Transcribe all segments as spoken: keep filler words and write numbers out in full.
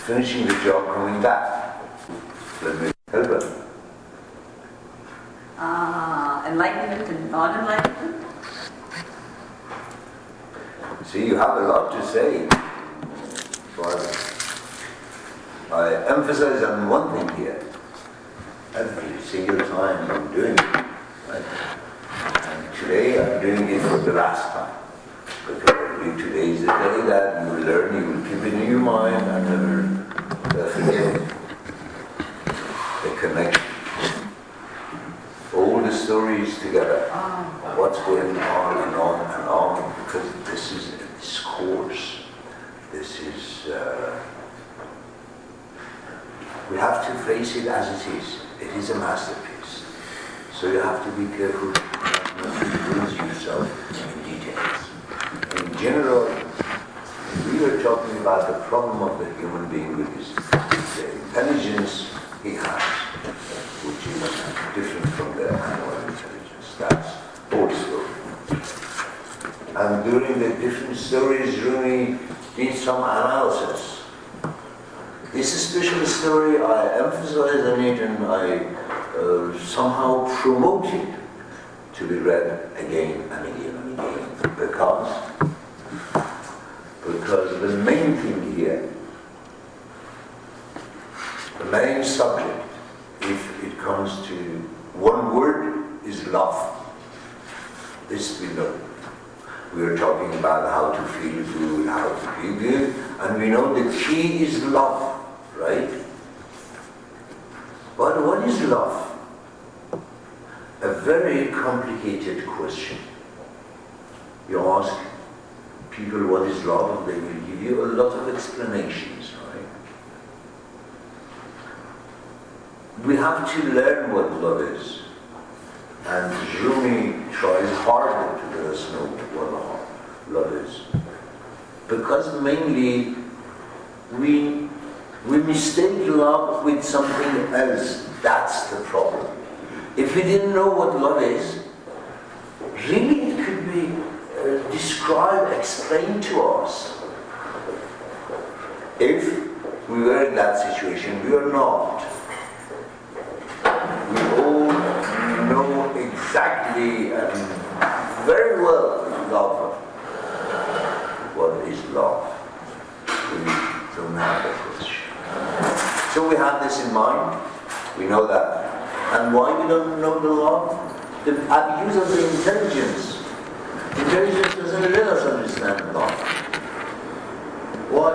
finishing the job, coming back. Let me help her. Ah, enlightenment and non-enlightenment? See, you have a lot to say, but I emphasize on one thing here. Every single time I'm doing it, right? And today I'm doing it for the last time. Because today is the day that you will learn, you will keep it in your mind and never uh, forget it. The connection. All the stories together. What's going on and on and on. Because this is a discourse. This is... Uh, we have to face it as it is. It is a masterpiece. So you have to be careful not to lose yourself in details. In general, we were talking about the problem of the human being with his, the intelligence he has, which is different from the animal intelligence. That's old story. And during the different stories, Rumi did some analysis. This special story, I emphasize on it and I uh, somehow promote it to be read again and again and again. Because, because the main thing here, the main subject, if it comes to one word, is love. This we know. We are talking about how to feel good, how to feel good, and we know the key is love. Right? But what is love? A very complicated question. You ask people what is love, and they will give you a lot of explanations, right? We have to learn what love is. And Rumi tries harder to let us know what love is. Because mainly we We mistake love with something else. That's the problem. If we didn't know what love is, really it could be uh, described, explained to us. If we were in that situation, we are not. We all know exactly and very well love. What is love? We don't have that question. So we have this in mind, we know that. And why we don't know the law? The abuse of the intelligence. Intelligence doesn't let us understand the law. Why?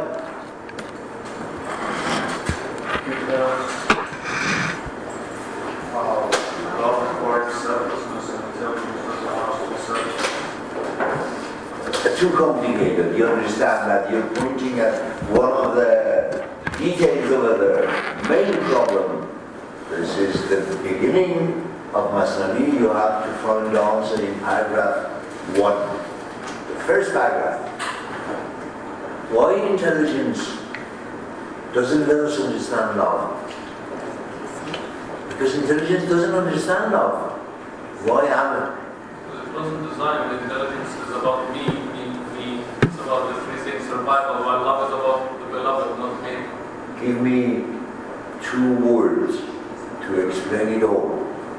Because uh, love requires selflessness and intelligence doesn't allow us to Too complicated. You understand that you're pointing at one of the details over the main problem. This is the beginning of Masnavi. You have to find the answer in paragraph one. The first paragraph. Why intelligence doesn't let us understand love? Because intelligence doesn't understand love. Why am it? It wasn't designed. Intelligence is about me, me, me. It's about the three things: survival, while love is about the beloved, not me. Give me two words to explain it all.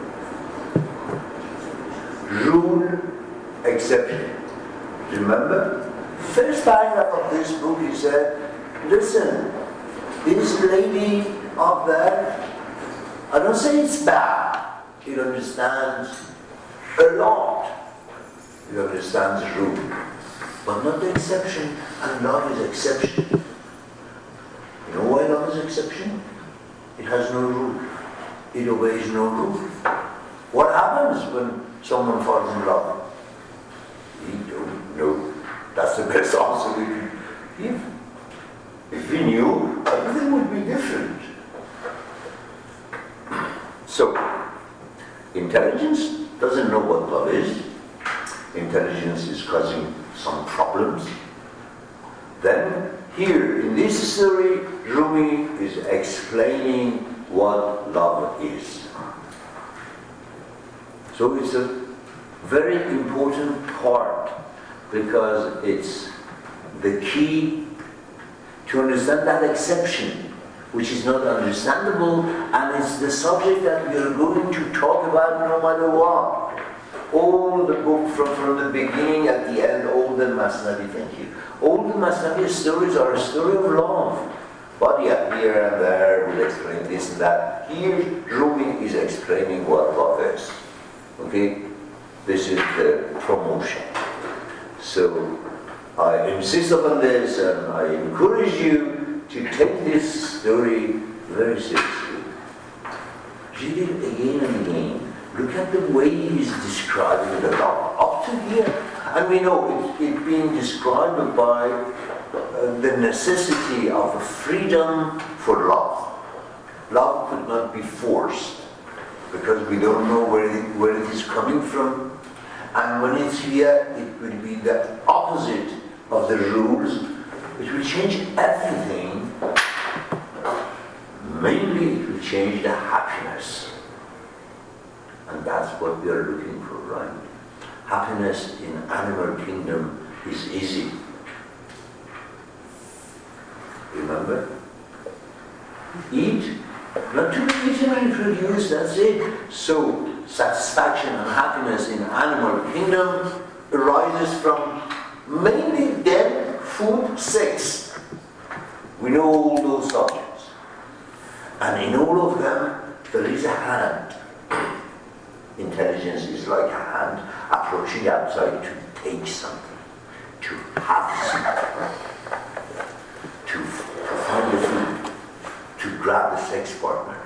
Rule, exception. Remember? First paragraph of this book he said, listen, this lady up there, I don't say it's bad. It understands a lot. It understands rule. But not the exception, and love is exception. You know why love is exception? It has no rule. It obeys no rule. What happens when someone falls in love? We don't know. That's the best answer we could give. If we knew, everything would be different. So, intelligence doesn't know what love is. Intelligence is causing some problems. Then, here in this story, Rumi is explaining what love is. So it's a very important part because it's the key to understand that exception, which is not understandable, and it's the subject that we are going to talk about no matter what. All the book from, from the beginning at the end, all the Masnavi, thank you. All the Masnavi stories are a story of love. But yeah, here and there we'll explain this and that. Here, Rumi is explaining what love is. Okay? This is the promotion. So, I insist upon this and I encourage you to take this story very seriously. Read it again and again. Look at the way he's describing the love. Up to here. And we know it's it being described by uh, the necessity of a freedom for love. Love could not be forced because we don't know where it, where it is coming from. And when it's here, it will be the opposite of the rules. It will change everything. Mainly, it will change the happiness. And that's what we are looking for, right? Happiness in animal kingdom is easy. Remember? Eat, not to be eaten and produced, that's it. So, satisfaction and happiness in animal kingdom arises from mainly then food, sex. We know all those subjects. And in all of them, there is a hand. Intelligence is like a hand approaching outside to take something, to have something, to, to find the food, to grab the sex partner.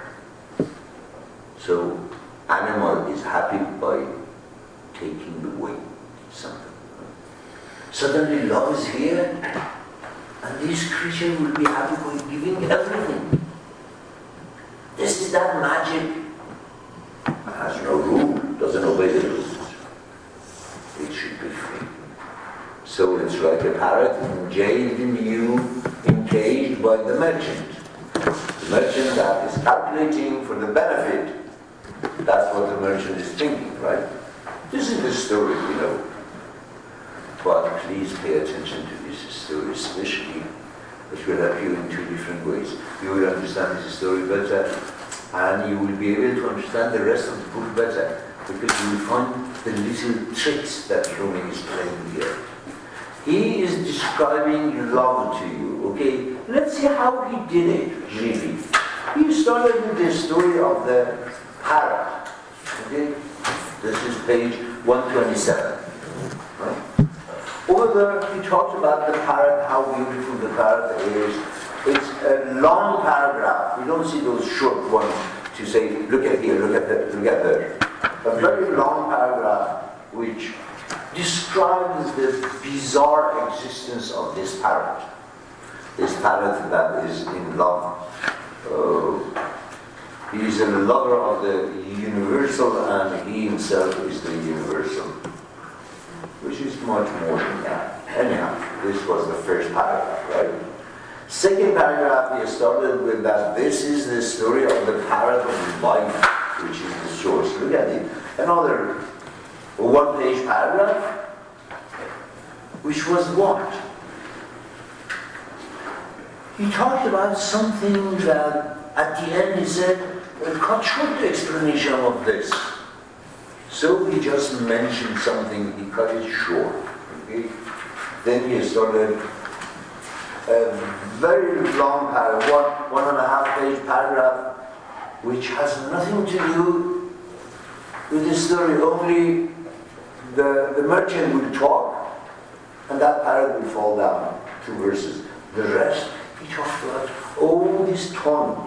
So, animal is happy by taking away something. Suddenly love is here, and this creature will be happy by giving everything. This is that magic. It has no rule, doesn't obey the rules. It should be free. So it's like a parrot jailed in you, encaged by the merchant. The merchant that is calculating for the benefit. That's what the merchant is thinking, right? This is the story we know. But please pay attention to this story, especially. It will help you in two different ways. You will understand this story better, and you will be able to understand the rest of the book better, because you will find the little tricks that Rumi is playing here. He is describing love to you, okay? Let's see how he did it, really. He started with the story of the parrot, okay? This is page one twenty-seven, right? Over there, he talks about the parrot, how beautiful the parrot is. It's a long paragraph. We don't see those short ones to say, look at here, look at there, look at there. A very long paragraph which describes the bizarre existence of this parrot. This parrot that is in love. Uh, he is a lover of the universal, and he himself is the universal, which is much more than that. Anyhow, this was the first paragraph, right? Second paragraph, he started with that this is the story of the parrot of life, which is the source. Look at it. Another one-page paragraph, which was what? He talked about something that at the end he said, cut short the explanation of this. So he just mentioned something, he cut it short. Okay? Then he started a very long paragraph, one, one and a half page paragraph, which has nothing to do with the story. Only the, the merchant will talk, and that parrot will fall down, two verses. The rest, he talked about all this tone.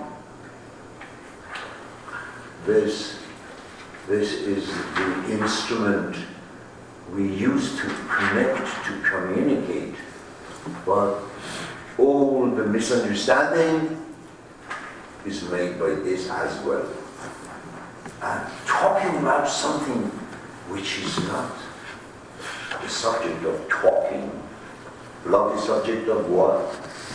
This, this is the instrument we use to connect, to communicate, but all the misunderstanding is made by this as well. And talking about something which is not the subject of talking. Love is subject of what?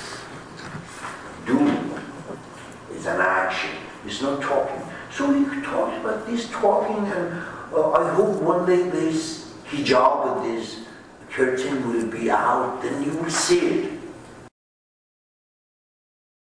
Doing. It's an action. It's not talking. So he talks about this talking, and uh, I hope one day this hijab, this curtain will be out, then you will see it.